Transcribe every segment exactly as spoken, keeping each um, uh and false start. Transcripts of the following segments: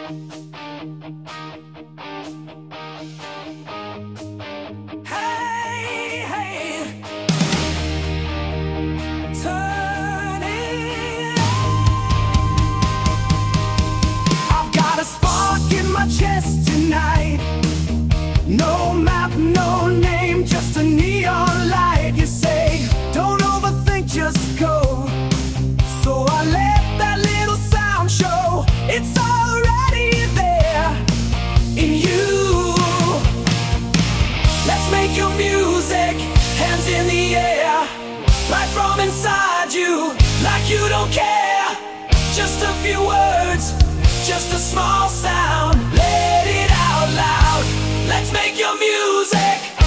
Hey, hey, turn it on. I've got a spark in my chest tonight. No map, no name, just a neon light. You say, don't overthink, just go. So I let that little sound show it's already there in you. Let's make your music, hands in the air, right from inside you, like you don't care. Just a few words, just a small sound, let it out loud. Let's make your music.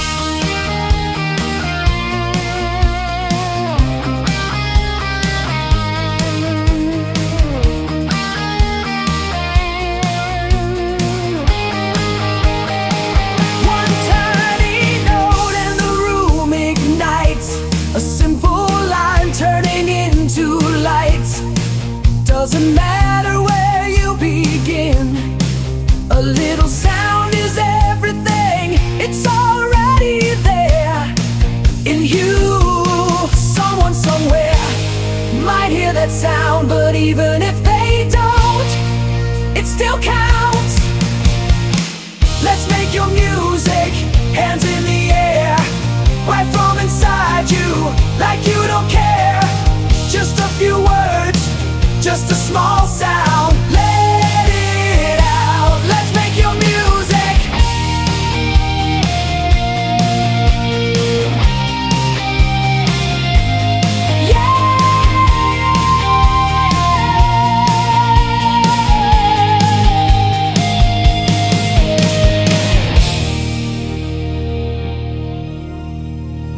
One tiny note and the room ignites, a simple line turning into lights. Doesn't matter where you begin, a little sound is everything. It's already there in you. Someone somewhere might hear that sound, but even if they don't, it still counts. Let's make your music, hands in the air, right from inside you, like you don't care. Just a few words, just a small sound.